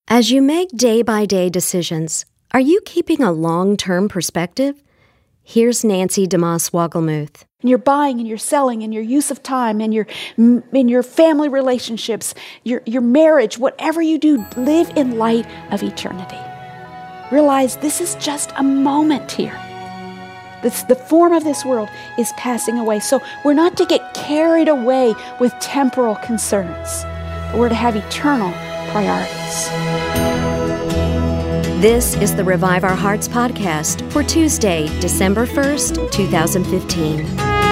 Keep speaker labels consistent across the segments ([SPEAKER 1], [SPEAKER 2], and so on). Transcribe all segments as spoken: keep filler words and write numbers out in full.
[SPEAKER 1] As you make day-by-day decisions, are you keeping a long-term perspective? Here's Nancy DeMoss Wogelmuth.
[SPEAKER 2] In your buying and your selling and your use of time and your in your family relationships, your, your marriage, whatever you do, live in light of eternity. Realize this is just a moment here. This, the form of this world is passing away. So we're not to get carried away with temporal concerns, but we're to have eternal priorities.
[SPEAKER 1] This is the Revive Our Hearts podcast for Tuesday, December first, twenty fifteen.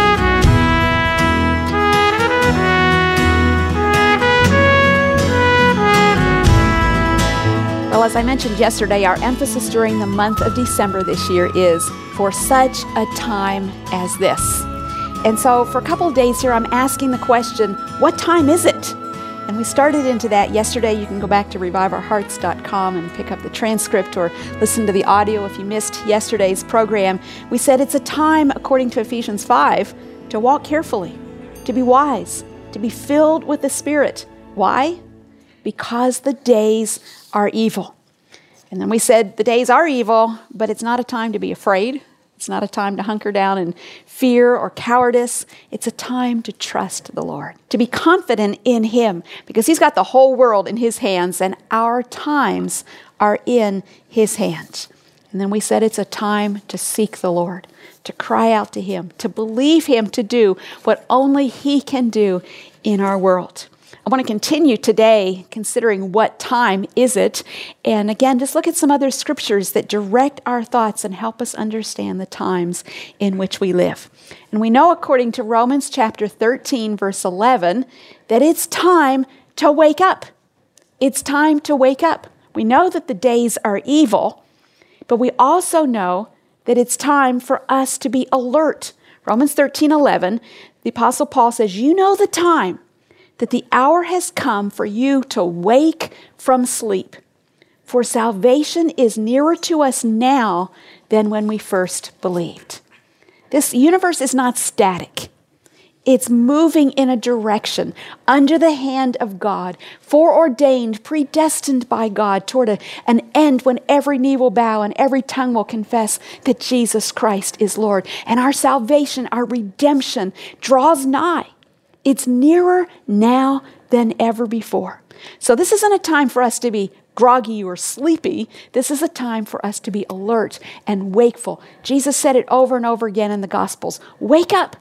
[SPEAKER 2] Well, as I mentioned yesterday, our emphasis during the month of December this year is for such a time as this. And so for a couple of days here, I'm asking the question, what time is it? And we started into that yesterday. You can go back to revive our hearts dot com and pick up the transcript or listen to the audio if you missed yesterday's program. We said it's a time, according to Ephesians five, to walk carefully, to be wise, to be filled with the Spirit. Why? Because the days are evil. And then we said the days are evil, but it's not a time to be afraid. It's not a time to hunker down in fear or cowardice. It's a time to trust the Lord, to be confident in Him, because He's got the whole world in His hands, and our times are in His hands. And then we said it's a time to seek the Lord, to cry out to Him, to believe Him to do what only He can do in our world. I want to continue today considering what time is it, and again, just look at some other scriptures that direct our thoughts and help us understand the times in which we live. And we know, according to Romans chapter thirteen, verse eleven, that it's time to wake up. It's time to wake up. We know that the days are evil, but we also know that it's time for us to be alert. Romans thirteen eleven, the Apostle Paul says, you know the time, that the hour has come for you to wake from sleep. For salvation is nearer to us now than when we first believed. This universe is not static. It's moving in a direction under the hand of God, foreordained, predestined by God toward a, an end when every knee will bow and every tongue will confess that Jesus Christ is Lord. And our salvation, our redemption draws nigh. It's nearer now than ever before. So this isn't a time for us to be groggy or sleepy. This is a time for us to be alert and wakeful. Jesus said it over and over again in the Gospels. Wake up.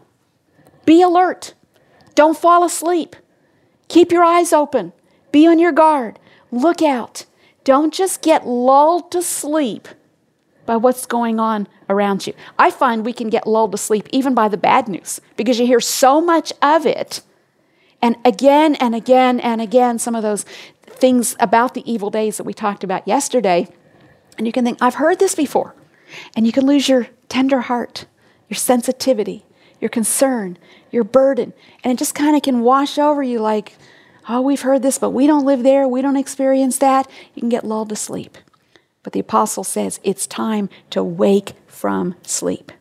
[SPEAKER 2] Be alert. Don't fall asleep. Keep your eyes open. Be on your guard. Look out. Don't just get lulled to sleep by what's going on around you. I find we can get lulled to sleep even by the bad news because you hear so much of it. And again and again and again, some of those things about the evil days that we talked about yesterday. And you can think, I've heard this before. And you can lose your tender heart, your sensitivity, your concern, your burden. And it just kind of can wash over you like, oh, we've heard this, but we don't live there. We don't experience that. You can get lulled to sleep. But the apostle says it's time to wake from sleep.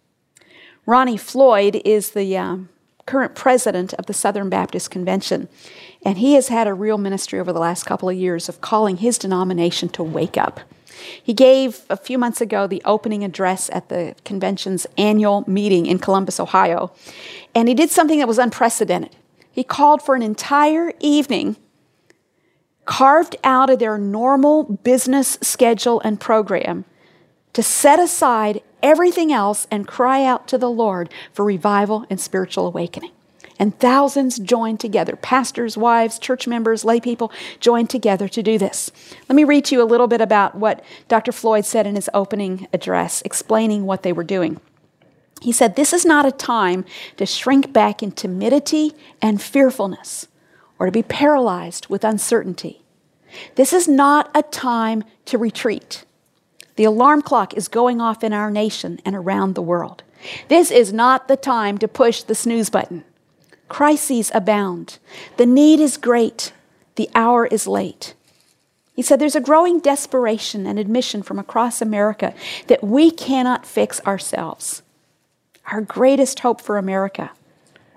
[SPEAKER 2] Ronnie Floyd is the um, current president of the Southern Baptist Convention, and he has had a real ministry over the last couple of years of calling his denomination to wake up. He gave a few months ago the opening address at the convention's annual meeting in Columbus, Ohio, and he did something that was unprecedented. He called for an entire evening carved out of their normal business schedule and program to set aside everything else and cry out to the Lord for revival and spiritual awakening. And thousands joined together. Pastors, wives, church members, lay people joined together to do this. Let me read to you a little bit about what Doctor Floyd said in his opening address, explaining what they were doing. He said, "This is not a time to shrink back in timidity and fearfulness, or to be paralyzed with uncertainty. This is not a time to retreat. The alarm clock is going off in our nation and around the world. This is not the time to push the snooze button. Crises abound. The need is great. The hour is late." He said there's a growing desperation and admission from across America that we cannot fix ourselves. Our greatest hope for America,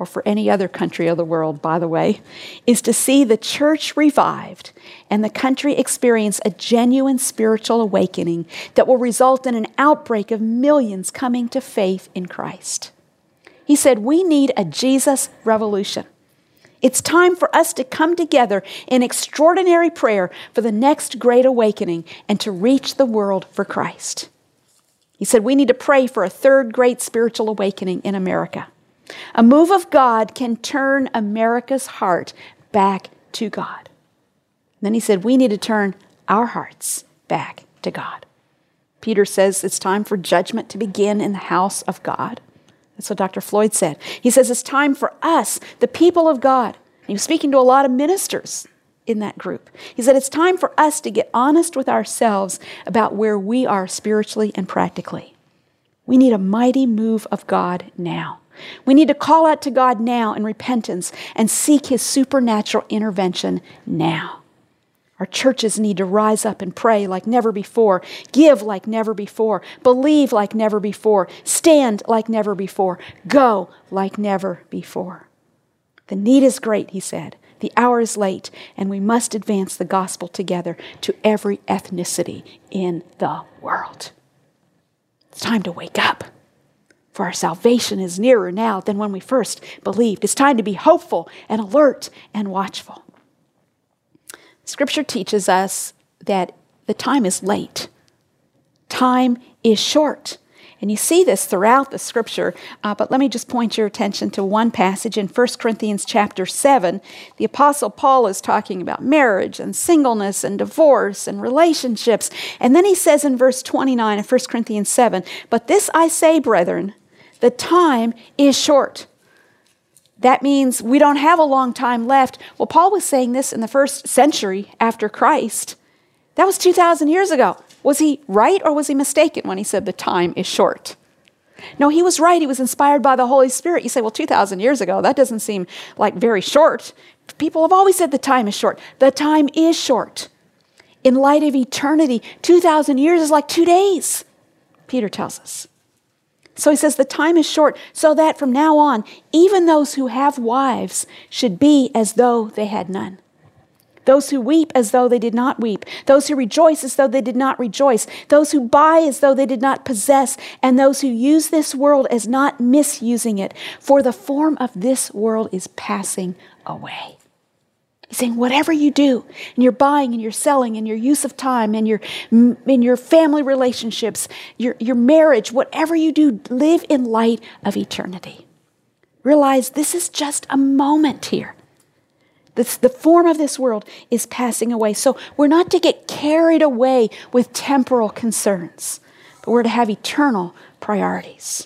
[SPEAKER 2] or for any other country of the world, by the way, is to see the church revived and the country experience a genuine spiritual awakening that will result in an outbreak of millions coming to faith in Christ. He said, we need a Jesus revolution. It's time for us to come together in extraordinary prayer for the next great awakening and to reach the world for Christ. He said, we need to pray for a third great spiritual awakening in America. A move of God can turn America's heart back to God. And then he said, we need to turn our hearts back to God. Peter says it's time for judgment to begin in the house of God. That's what Doctor Floyd said. He says it's time for us, the people of God. And he was speaking to a lot of ministers in that group. He said it's time for us to get honest with ourselves about where we are spiritually and practically. We need a mighty move of God now. We need to call out to God now in repentance and seek His supernatural intervention now. Our churches need to rise up and pray like never before, give like never before, believe like never before, stand like never before, go like never before. The need is great, he said. The hour is late, and we must advance the gospel together to every ethnicity in the world. It's time to wake up. For our salvation is nearer now than when we first believed. It's time to be hopeful and alert and watchful. Scripture teaches us that the time is late. Time is short. And you see this throughout the Scripture, uh, but let me just point your attention to one passage in First Corinthians chapter seven. The Apostle Paul is talking about marriage and singleness and divorce and relationships. And then he says in verse twenty-nine of First Corinthians seven, but this I say, brethren, the time is short. That means we don't have a long time left. Well, Paul was saying this in the first century after Christ. That was two thousand years ago. Was he right or was he mistaken when he said the time is short? No, he was right. He was inspired by the Holy Spirit. You say, well, two thousand years ago, that doesn't seem like very short. People have always said the time is short. The time is short. In light of eternity, two thousand years is like two days, Peter tells us. So he says the time is short, so that from now on, even those who have wives should be as though they had none. Those who weep as though they did not weep. Those who rejoice as though they did not rejoice. Those who buy as though they did not possess. And those who use this world as not misusing it. For the form of this world is passing away. He's saying whatever you do, in your buying and your selling and your use of time and your in your family relationships, your, your marriage, whatever you do, live in light of eternity. Realize this is just a moment here. This, the form of this world is passing away. So we're not to get carried away with temporal concerns, but we're to have eternal priorities.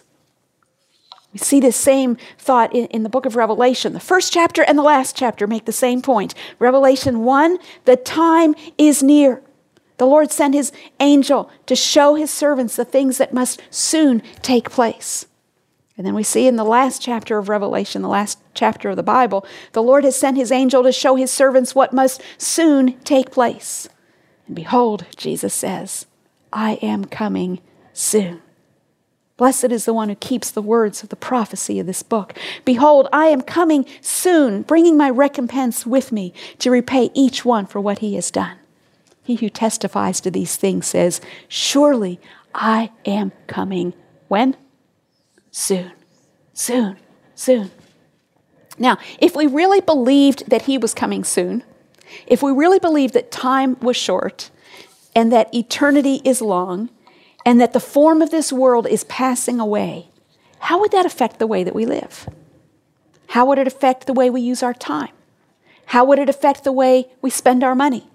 [SPEAKER 2] We see this same thought in, in the book of Revelation. The first chapter and the last chapter make the same point. Revelation one, the time is near. The Lord sent His angel to show His servants the things that must soon take place. And then we see in the last chapter of Revelation, the last chapter of the Bible, the Lord has sent His angel to show His servants what must soon take place. And behold, Jesus says, I am coming soon. Blessed is the one who keeps the words of the prophecy of this book. Behold, I am coming soon, bringing my recompense with me to repay each one for what he has done. He who testifies to these things says, surely I am coming. When? Soon, soon, soon. Now, if we really believed that He was coming soon, if we really believed that time was short and that eternity is long, and that the form of this world is passing away, how would that affect the way that we live? How would it affect the way we use our time? How would it affect the way we spend our money?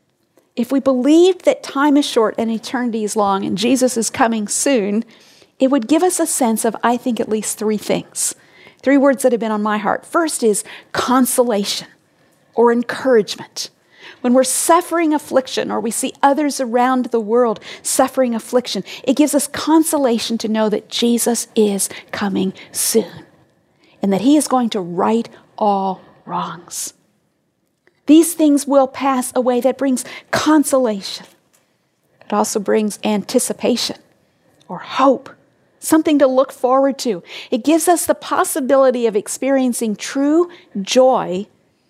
[SPEAKER 2] If we believed that time is short and eternity is long and Jesus is coming soon, it would give us a sense of, I think, at least three things. Three words that have been on my heart. First is consolation or encouragement. When we're suffering affliction or we see others around the world suffering affliction, it gives us consolation to know that Jesus is coming soon and that He is going to right all wrongs. These things will pass away. That brings consolation. It also brings anticipation or hope something to look forward to. It gives us the possibility of experiencing true joy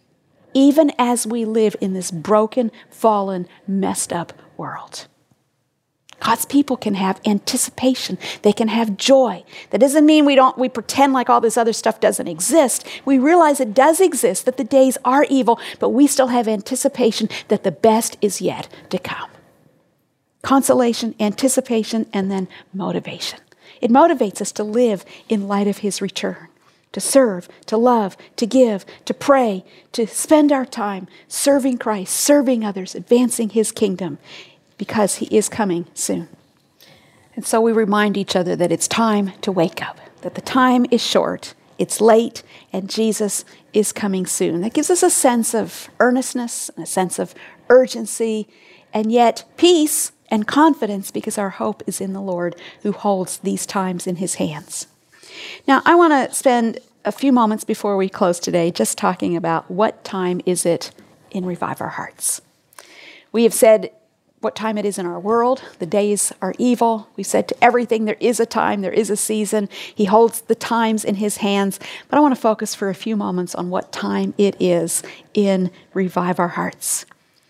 [SPEAKER 2] even as we live in this broken, fallen, messed up world. God's people can have anticipation. They can have joy. That doesn't mean we don't we pretend like all this other stuff doesn't exist. We realize it does exist, that the days are evil, but we still have anticipation that the best is yet to come. Consolation, anticipation, and then motivation. It motivates us to live in light of his return, to serve, to love, to give, to pray, to spend our time serving Christ, serving others, advancing his kingdom, because he is coming soon. And so we remind each other that it's time to wake up, that the time is short, it's late, and Jesus is coming soon. That gives us a sense of earnestness, a sense of urgency, and yet peace and confidence, because our hope is in the Lord who holds these times in his hands. Now, I want to spend a few moments before we close today just talking about what time is it in Revive Our Hearts. We have said what time it is in our world. The days are evil. We've said to everything there is a time, there is a season. He holds the times in his hands. But I want to focus for a few moments on what time it is in Revive Our Hearts.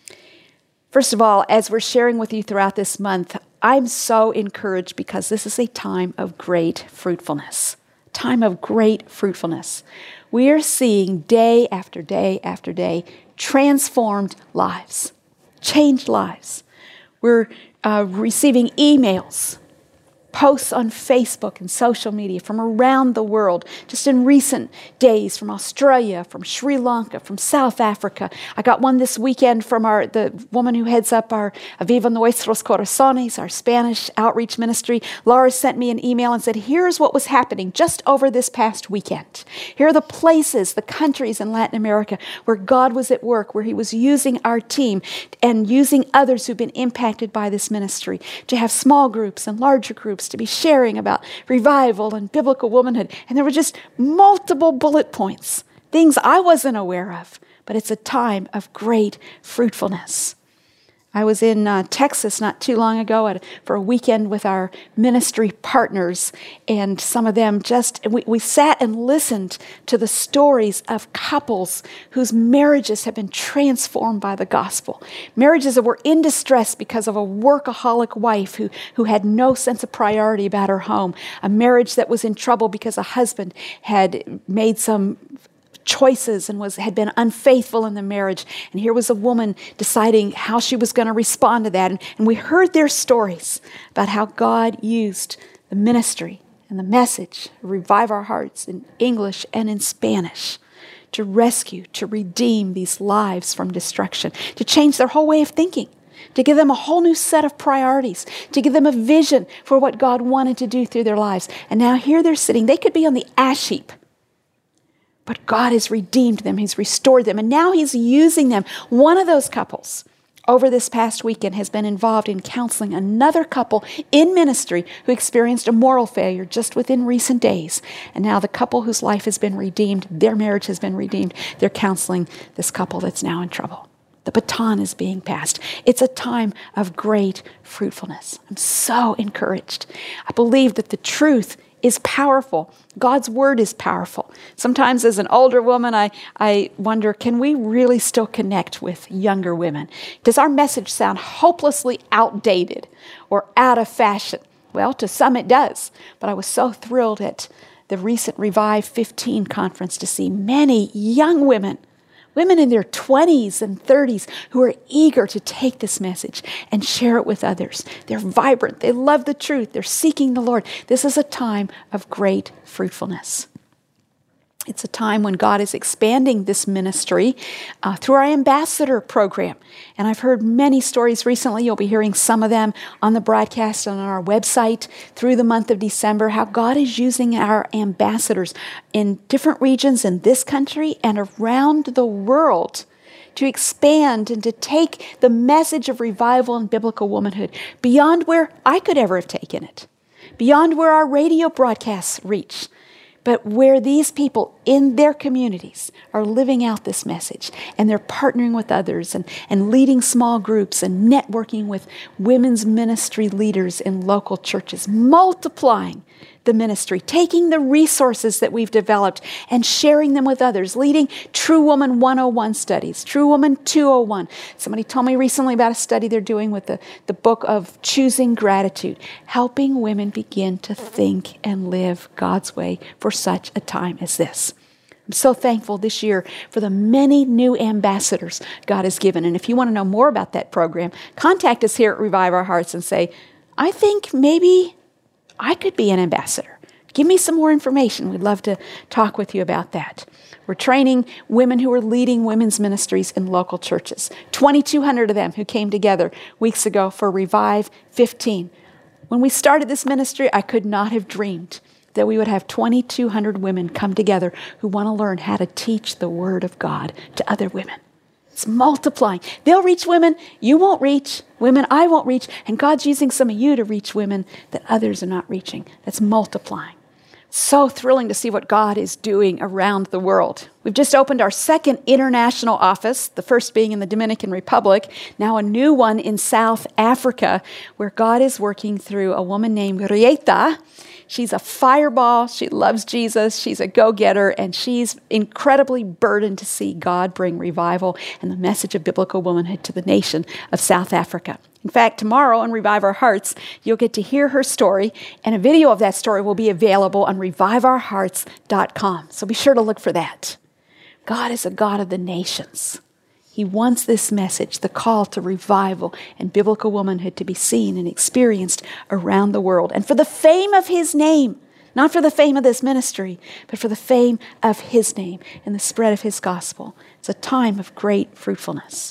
[SPEAKER 2] First of all, as we're sharing with you throughout this month, I'm so encouraged because this is a time of great fruitfulness. Time of great fruitfulness. We are seeing day after day after day transformed lives, changed lives. We're uh, receiving emails, posts on Facebook and social media from around the world, just in recent days, from Australia, from Sri Lanka, from South Africa. I got one this weekend from our the woman who heads up our Aviva Nuestros Corazones, our Spanish outreach ministry. Laura sent me an email and said, here's what was happening just over this past weekend. Here are the places, the countries in Latin America where God was at work, where he was using our team and using others who've been impacted by this ministry to have small groups and larger groups to be sharing about revival and biblical womanhood. And there were just multiple bullet points, things I wasn't aware of, but it's a time of great fruitfulness. I was in uh, Texas not too long ago at, for a weekend with our ministry partners, and some of them just, we, we sat and listened to the stories of couples whose marriages have been transformed by the gospel. Marriages that were in distress because of a workaholic wife who, who had no sense of priority about her home. A marriage that was in trouble because a husband had made some choices and was had been unfaithful in the marriage. And here was a woman deciding how she was going to respond to that. And, and we heard their stories about how God used the ministry and the message, Revive Our Hearts, in English and in Spanish, to rescue, to redeem these lives from destruction, to change their whole way of thinking, to give them a whole new set of priorities, to give them a vision for what God wanted to do through their lives. And now here they're sitting. They could be on the ash heap, but God has redeemed them. He's restored them. And now he's using them. One of those couples over this past weekend has been involved in counseling another couple in ministry who experienced a moral failure just within recent days. And now the couple whose life has been redeemed, their marriage has been redeemed, they're counseling this couple that's now in trouble. The baton is being passed. It's a time of great fruitfulness. I'm so encouraged. I believe that the truth is powerful. God's word is powerful. Sometimes as an older woman, I, I wonder, can we really still connect with younger women? Does our message sound hopelessly outdated or out of fashion? Well, to some it does. But I was so thrilled at the recent Revive fifteen conference to see many young women, women in their twenties and thirties who are eager to take this message and share it with others. They're vibrant. They love the truth. They're seeking the Lord. This is a time of great fruitfulness. It's a time when God is expanding this ministry uh, through our ambassador program. And I've heard many stories recently. You'll be hearing some of them on the broadcast and on our website through the month of December, how God is using our ambassadors in different regions in this country and around the world to expand and to take the message of revival and biblical womanhood beyond where I could ever have taken it, beyond where our radio broadcasts reach. but where these people in their communities are living out this message, and they're partnering with others and, and leading small groups and networking with women's ministry leaders in local churches, multiplying the ministry, taking the resources that we've developed and sharing them with others, leading True Woman one oh one studies, True Woman two oh one. Somebody told me recently about a study they're doing with the, the book of Choosing Gratitude, helping women begin to think and live God's way for such a time as this. I'm so thankful this year for the many new ambassadors God has given. And if you want to know more about that program, contact us here at Revive Our Hearts and say, I think maybe I could be an ambassador. Give me some more information. We'd love to talk with you about that. We're training women who are leading women's ministries in local churches. twenty-two hundred of them who came together weeks ago for Revive fifteen. When we started this ministry, I could not have dreamed that we would have twenty-two hundred women come together who want to learn how to teach the Word of God to other women. It's multiplying. They'll reach women you won't reach, women I won't reach, and God's using some of you to reach women that others are not reaching. That's multiplying. So thrilling to see what God is doing around the world. We've just opened our second international office, the first being in the Dominican Republic, now a new one in South Africa, where God is working through a woman named Rieta. She's a fireball. She loves Jesus. She's a go-getter, and she's incredibly burdened to see God bring revival and the message of biblical womanhood to the nation of South Africa. In fact, tomorrow on Revive Our Hearts, you'll get to hear her story, and a video of that story will be available on revive our hearts dot com. So be sure to look for that. God is a God of the nations. He wants this message, the call to revival and biblical womanhood, to be seen and experienced around the world. And for the fame of His name, not for the fame of this ministry, but for the fame of His name and the spread of His gospel. It's a time of great fruitfulness.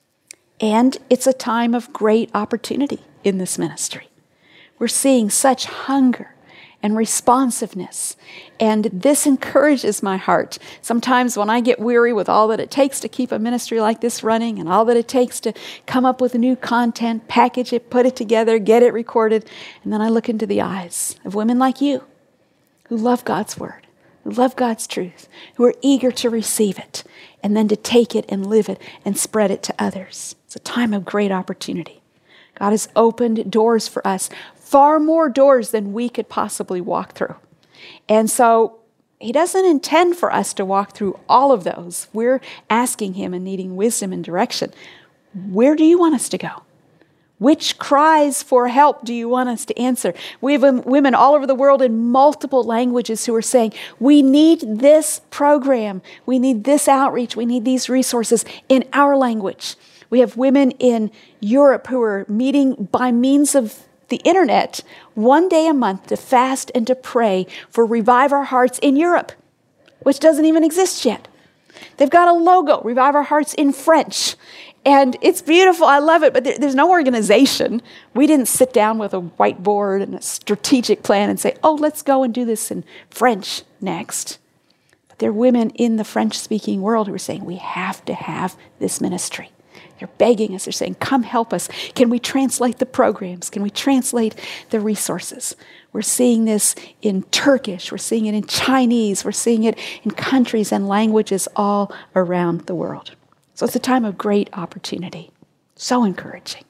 [SPEAKER 2] And it's a time of great opportunity in this ministry. We're seeing such hunger and responsiveness. And this encourages my heart. Sometimes when I get weary with all that it takes to keep a ministry like this running and all that it takes to come up with new content, package it, put it together, get it recorded, and then I look into the eyes of women like you who love God's Word, who love God's truth, who are eager to receive it, and then to take it and live it and spread it to others. It's a time of great opportunity. God has opened doors for us, far more doors than we could possibly walk through. And so He doesn't intend for us to walk through all of those. We're asking Him and needing wisdom and direction. Where do you want us to go? Which cries for help do you want us to answer? We have women all over the world in multiple languages who are saying, we need this program. We need this outreach. We need these resources in our language. We have women in Europe who are meeting by means of the internet one day a month to fast and to pray for Revive Our Hearts in Europe, which doesn't even exist yet. They've got a logo, Revive Our Hearts in French. And it's beautiful. I love it. But there, there's no organization. We didn't sit down with a whiteboard and a strategic plan and say, oh, let's go and do this in French next. But there are women in the French-speaking world who are saying, we have to have this ministry. They're begging us. They're saying, come help us. Can we translate the programs? Can we translate the resources? We're seeing this in Turkish. We're seeing it in Chinese. We're seeing it in countries and languages all around the world. So it's a time of great opportunity. So encouraging.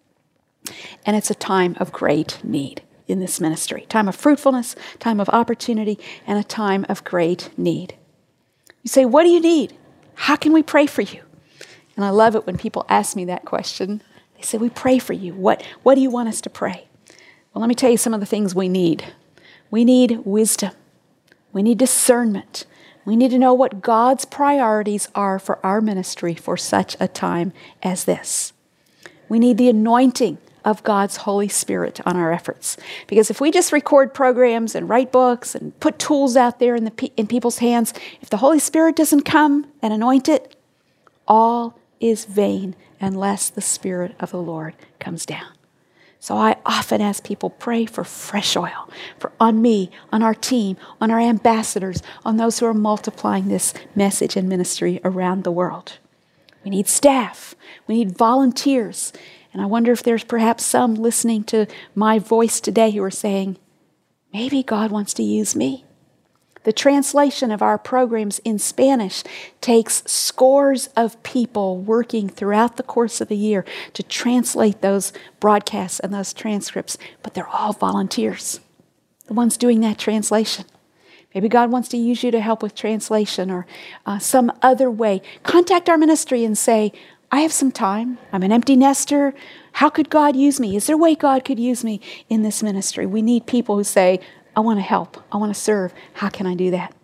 [SPEAKER 2] And it's a time of great need in this ministry. Time of fruitfulness, time of opportunity, and a time of great need. You say, what do you need? How can we pray for you? And I love it when people ask me that question. They say, we pray for you. What, what do you want us to pray? Well, let me tell you some of the things we need. We need wisdom. We need discernment. We need to know what God's priorities are for our ministry for such a time as this. We need the anointing of God's Holy Spirit on our efforts. Because if we just record programs and write books and put tools out there in, the, in people's hands, if the Holy Spirit doesn't come and anoint it, all is vain unless the Spirit of the Lord comes down. So I often ask people, pray for fresh oil, for on me, on our team, on our ambassadors, on those who are multiplying this message and ministry around the world. We need staff. We need volunteers. And I wonder if there's perhaps some listening to my voice today who are saying, maybe God wants to use me. The translation of our programs in Spanish takes scores of people working throughout the course of the year to translate those broadcasts and those transcripts, but they're all volunteers, the ones doing that translation. Maybe God wants to use you to help with translation or uh, some other way. Contact our ministry and say, I have some time. I'm an empty nester. How could God use me? Is there a way God could use me in this ministry? We need people who say, I want to help. I want to serve. How can I do that?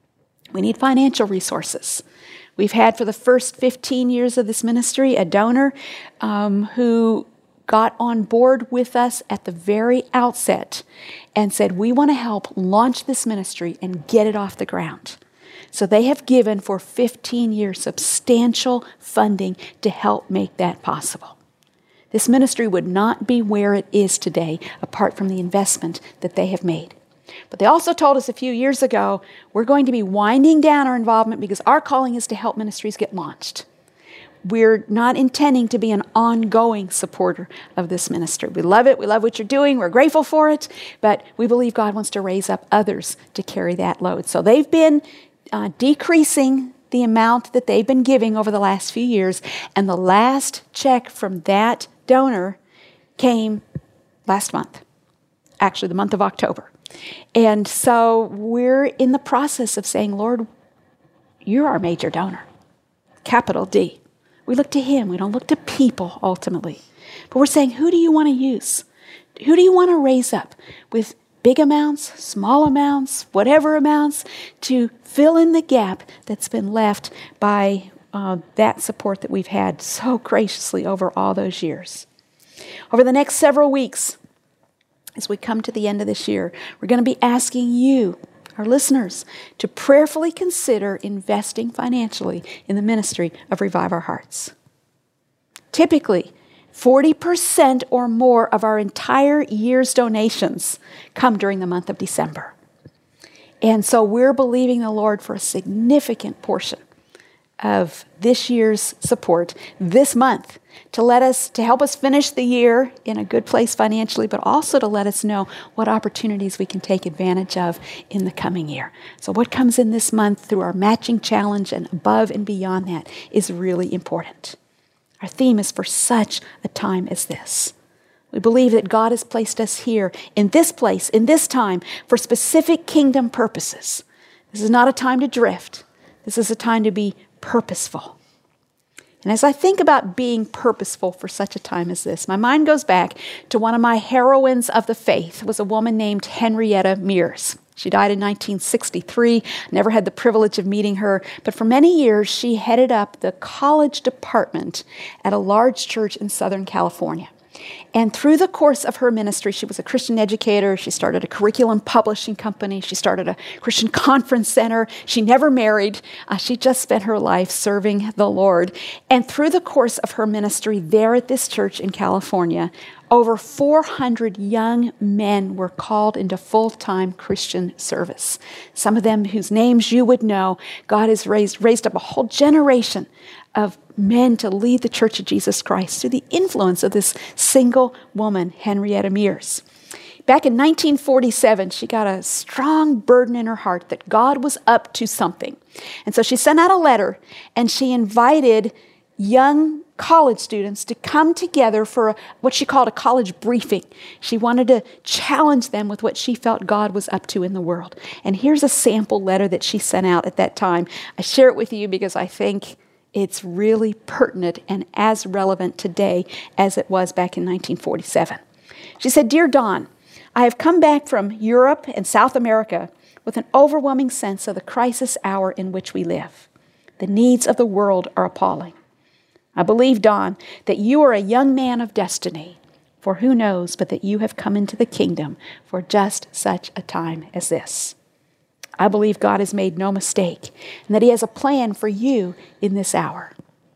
[SPEAKER 2] We need financial resources. We've had for the first fifteen years of this ministry a donor um, who got on board with us at the very outset and said, we want to help launch this ministry and get it off the ground. So they have given for fifteen years substantial funding to help make that possible. This ministry would not be where it is today apart from the investment that they have made. But they also told us a few years ago, we're going to be winding down our involvement because our calling is to help ministries get launched. We're not intending to be an ongoing supporter of this ministry. We love it. We love what you're doing. We're grateful for it. But we believe God wants to raise up others to carry that load. So they've been uh, decreasing the amount that they've been giving over the last few years. And the last check from that donor came last month, actually the month of October. And so we're in the process of saying, Lord, you're our major donor, capital D. We look to him. We don't look to people ultimately. But we're saying, who do you want to use? Who do you want to raise up with big amounts, small amounts, whatever amounts, to fill in the gap that's been left by uh, that support that we've had so graciously over all those years? Over the next several weeks, as we come to the end of this year, we're going to be asking you, our listeners, to prayerfully consider investing financially in the ministry of Revive Our Hearts. Typically, forty percent or more of our entire year's donations come during the month of December. And so we're believing the Lord for a significant portion of this year's support this month to let us, to help us finish the year in a good place financially, but also to let us know what opportunities we can take advantage of in the coming year. So what comes in this month through our matching challenge and above and beyond that is really important. Our theme is for such a time as this. We believe that God has placed us here in this place, in this time, for specific kingdom purposes. This is not a time to drift. This is a time to be purposeful. And as I think about being purposeful for such a time as this, my mind goes back to one of my heroines of the faith. It was a woman named Henrietta Mears. She died in nineteen sixty-three. Never had the privilege of meeting her, but for many years she headed up the college department at a large church in Southern California. And through the course of her ministry, she was a Christian educator. She started a curriculum publishing company. She started a Christian conference center. She never married. Uh, she just spent her life serving the Lord. And through the course of her ministry there at this church in California, over four hundred young men were called into full-time Christian service. Some of them whose names you would know. God has raised, raised up a whole generation of men to lead the Church of Jesus Christ through the influence of this single woman, Henrietta Mears. Back in nineteen forty-seven, she got a strong burden in her heart that God was up to something. And so she sent out a letter and she invited young college students to come together for a, what she called a college briefing. She wanted to challenge them with what she felt God was up to in the world. And here's a sample letter that she sent out at that time. I share it with you because I think it's really pertinent and as relevant today as it was back in nineteen forty-seven. She said, "Dear Dawn, I have come back from Europe and South America with an overwhelming sense of the crisis hour in which we live. The needs of the world are appalling. I believe, Dawn, that you are a young man of destiny, for who knows but that you have come into the kingdom for just such a time as this. I believe God has made no mistake and that he has a plan for you in this hour.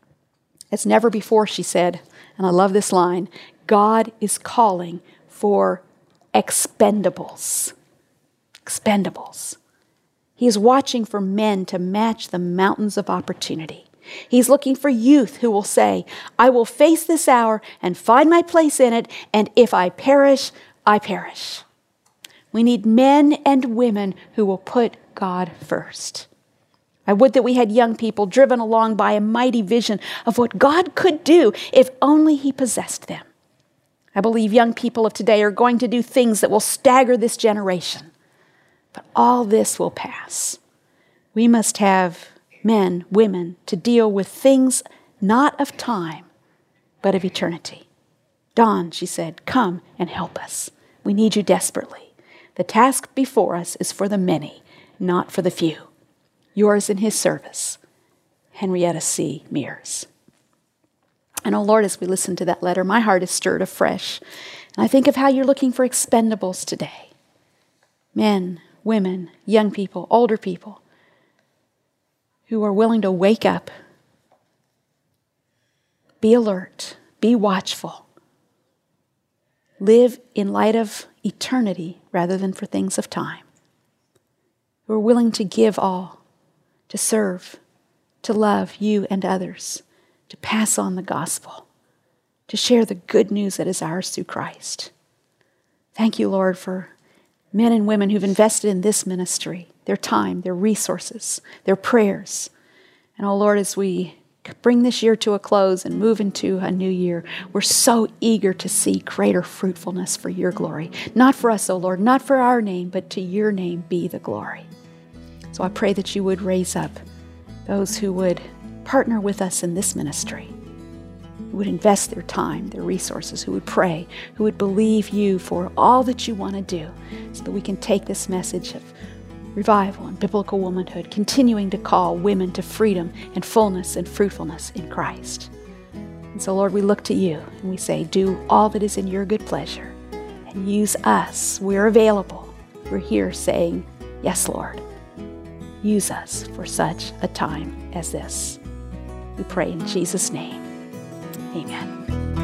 [SPEAKER 2] As never before," she said, and I love this line, "God is calling for expendables." Expendables. He is watching for men to match the mountains of opportunity. He's looking for youth who will say, "I will face this hour and find my place in it, and if I perish, I perish." We need men and women who will put God first. I would that we had young people driven along by a mighty vision of what God could do if only He possessed them. I believe young people of today are going to do things that will stagger this generation. But all this will pass. We must have men, women, to deal with things not of time, but of eternity. Dawn, she said, come and help us. We need you desperately. The task before us is for the many, not for the few. Yours in His service, Henrietta C. Mears. And oh Lord, as we listen to that letter, my heart is stirred afresh. And I think of how you're looking for expendables today. Men, women, young people, older people, who are willing to wake up, be alert, be watchful, live in light of eternity rather than for things of time, who are willing to give all, to serve, to love you and others, to pass on the gospel, to share the good news that is ours through Christ. Thank you, Lord, for men and women who've invested in this ministry, their time, their resources, their prayers. And oh Lord, as we bring this year to a close and move into a new year, we're so eager to see greater fruitfulness for your glory. Not for us, oh Lord, not for our name, but to your name be the glory. So I pray that you would raise up those who would partner with us in this ministry, who would invest their time, their resources, who would pray, who would believe you for all that you want to do, so that we can take this message of revival and biblical womanhood, continuing to call women to freedom and fullness and fruitfulness in Christ. And so, Lord, we look to you and we say, do all that is in your good pleasure and use us. We're available. We're here saying, yes, Lord. Use us for such a time as this. We pray in Jesus' name. Amen.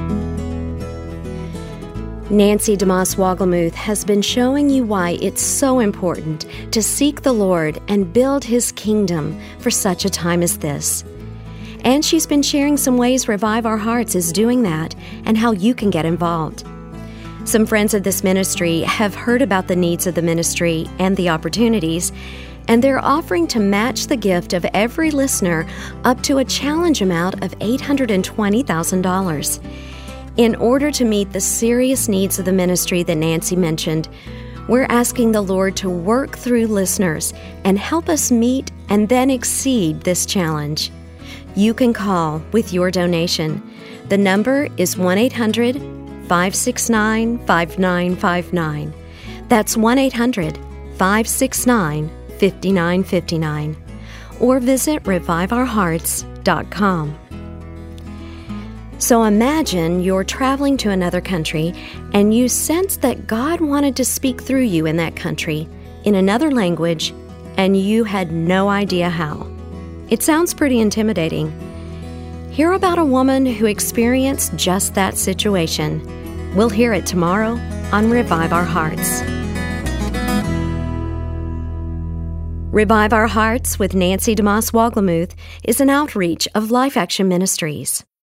[SPEAKER 1] Nancy DeMoss Wogelmuth has been showing you why it's so important to seek the Lord and build His kingdom for such a time as this. And she's been sharing some ways Revive Our Hearts is doing that and how you can get involved. Some friends of this ministry have heard about the needs of the ministry and the opportunities, and they're offering to match the gift of every listener up to a challenge amount of eight hundred twenty thousand dollars. In order to meet the serious needs of the ministry that Nancy mentioned, we're asking the Lord to work through listeners and help us meet and then exceed this challenge. You can call with your donation. The number is one eight hundred, five six nine, five nine five nine. That's one eight hundred, five six nine, five nine five nine. Or visit revive our hearts dot com. So imagine you're traveling to another country and you sense that God wanted to speak through you in that country in another language and you had no idea how. It sounds pretty intimidating. Hear about a woman who experienced just that situation. We'll hear it tomorrow on Revive Our Hearts. Revive Our Hearts with Nancy DeMoss Wogelmuth is an outreach of Life Action Ministries.